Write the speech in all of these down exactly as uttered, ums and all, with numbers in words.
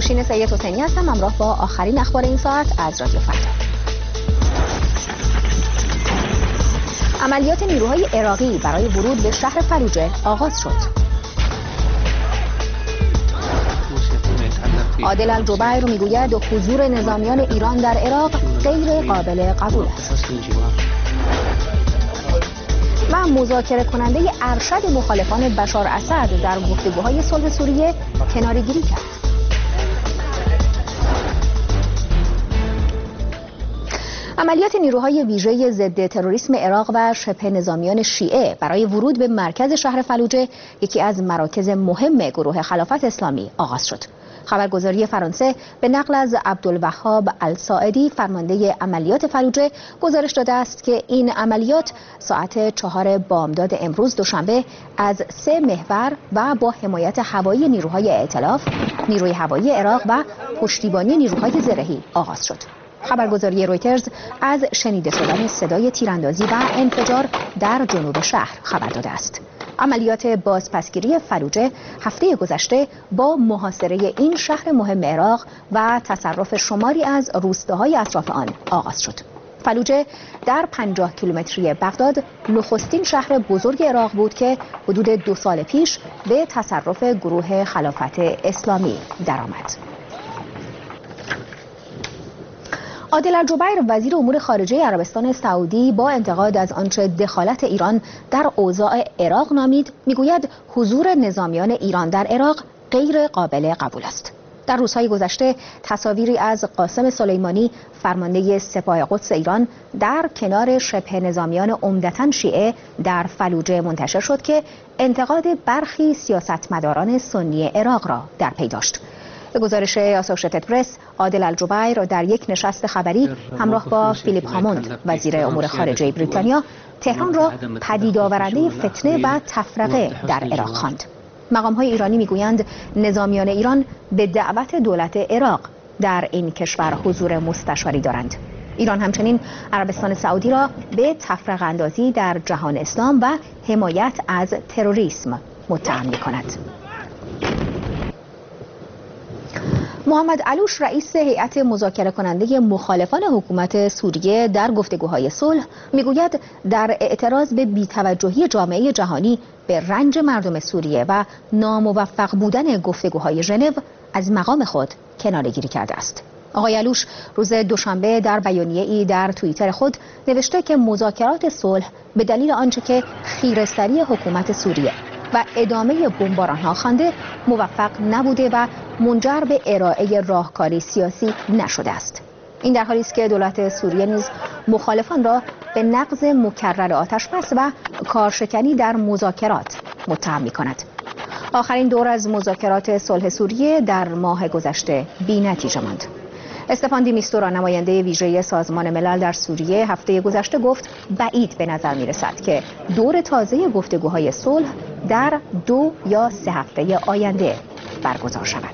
نوشین سید حسینی هستم، همراه با آخرین اخبار این ساعت از رادیو فردا. عملیات نیروهای عراقی برای ورود به شهر فلوجه آغاز شد. عادل الجبیر میگوید حضور نظامیان ایران در عراق غیر قابل قبول است. و مذاکره کننده ارشد مخالفان بشار اسد در گفتگوهای صلح سوریه کناره‌گیری کرد. عملیات نیروهای ویژه ضد تروریسم عراق و شبه نظامیان شیعه برای ورود به مرکز شهر فلوجه، یکی از مراکز مهم گروه خلافت اسلامی، آغاز شد. خبرگزاری فرانسه به نقل از عبدالوهاب الساعدی فرمانده عملیات فلوجه گزارش داده است که این عملیات ساعت چهار بامداد امروز دوشنبه از سه محور و با حمایت هوایی نیروهای ائتلاف، نیروی هوایی عراق و پشتیبانی نیروهای زرهی آغاز شد. خبرگزاری رویترز از شنیده شدن صدای تیراندازی و انفجار در جنوب شهر خبر داده است. عملیات بازپسگیری فلوجه هفته گذشته با محاصره این شهر مهم عراق و تصرف شماری از روستاهای اطراف آن آغاز شد. فلوجه در پنجاه کیلومتری بغداد نخستین شهر بزرگ عراق بود که حدود دو سال پیش به تصرف گروه خلافت اسلامی درآمد. عادل الجبیر وزیر امور خارجه عربستان سعودی با انتقاد از آنچه دخالت ایران در اوضاع عراق نامید، میگوید حضور نظامیان ایران در عراق غیر قابل قبول است. در روزهای گذشته تصاویری از قاسم سلیمانی فرمانده سپاه قدس ایران در کنار شبه نظامیان عمدتاً شیعه در فلوجه منتشر شد که انتقاد برخی سیاستمداران سنی عراق را در پی داشت. به گزارش آسوشیتد پرس، عادل الجبیر در یک نشست خبری همراه با فیلیپ هاموند وزیر امور خارجه بریتانیا تهران را پدید آورنده فتنه و تفرقه در عراق خواند. مقام‌های ایرانی میگویند نظامیان ایران به دعوت دولت عراق در این کشور حضور مستشاری دارند. ایران همچنین عربستان سعودی را به تفرقه اندازی در جهان اسلام و حمایت از تروریسم متهم می‌کند. محمد علوش رئیس هیئت مذاکره کننده مخالفان حکومت سوریه در گفتگوهای صلح میگوید در اعتراض به بی‌توجهی جامعه جهانی به رنج مردم سوریه و ناموفق بودن گفتگوهای ژنو از مقام خود کناره‌گیری کرده است. آقای علوش روز دوشنبه در بیانیه‌ای در توییتر خود نوشته که مذاکرات صلح به دلیل آنچه که خیره‌سری حکومت سوریه و ادامه بمباران‌ها خوانده موفق نبوده و منجر به ارائه راهکاری سیاسی نشده است. این در حالی است که دولت سوریه نیز مخالفان را به نقض مکرر آتش‌بس و کارشکنی در مذاکرات متهم می‌کند. آخرین دور از مذاکرات صلح سوریه در ماه گذشته بی‌نتیجه ماند. استفان دی میستورا نماینده ویژه سازمان ملل در سوریه هفته گذشته گفت بعید به نظر می‌رسد که دور تازه گفتگوهای صلح در دو یا سه هفته آینده برگزار شود.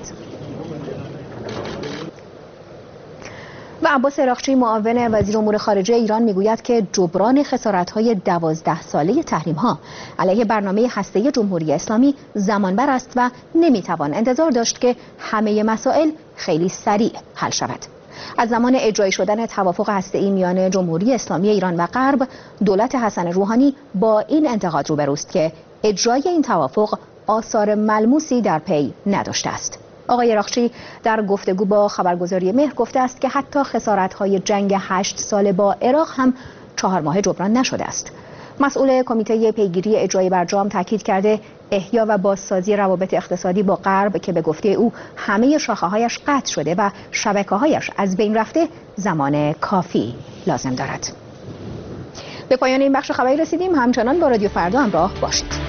و عباس عراقچی معاون وزیر امور خارجه ایران میگوید که جبران خسارت‌های دوازده ساله تحریم‌ها علیه برنامه هسته‌ای جمهوری اسلامی زمانبر است و نمیتوان انتظار داشت که همه مسائل خیلی سریع حل شود. از زمان اجرایی شدن توافق هسته‌ای میان جمهوری اسلامی ایران و غرب، دولت حسن روحانی با این انتقاد روبروست که اجرای این توافق آثار ملموسی در پی نداشته است. آقای عراقچی در گفتگو با خبرگزاری مهر گفته است که حتی خسارت‌های جنگ هشت ساله با عراق هم چهار ماه جبران نشده است. مسئول کمیته پیگیری اجرای برجام تاکید کرده احیا و بازسازی روابط اقتصادی با غرب که به گفته او همه شاخه‌هایش قطع شده و شبکه‌هایش از بین رفته زمان کافی لازم دارد. به پایان این بخش خبری رسیدیم. همچنان با رادیو فردا همراه باشید.